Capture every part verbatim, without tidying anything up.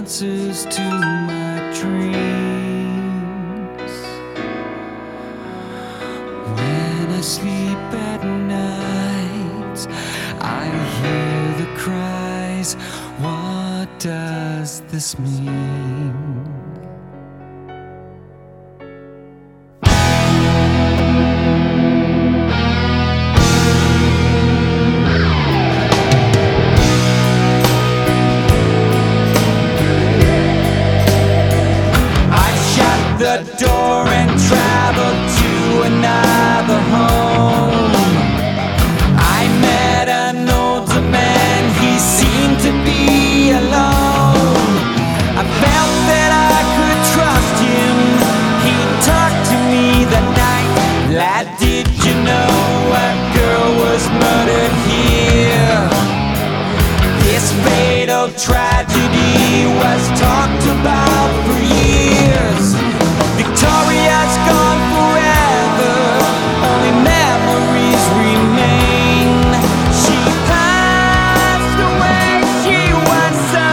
answers to my dreams. When I sleep at night, I hear the cries. What does this mean? The door and traveled to another home. I met an older man, he seemed to be alone. I felt that I could trust him, he talked to me that night. Lad, did you know a girl was murdered here? This fatal tragedy was talked about for years. Victoria's gone forever, only memories remain. She passed away, she was so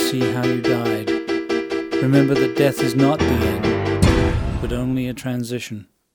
see how you died. Remember that death is not the end, but only a transition.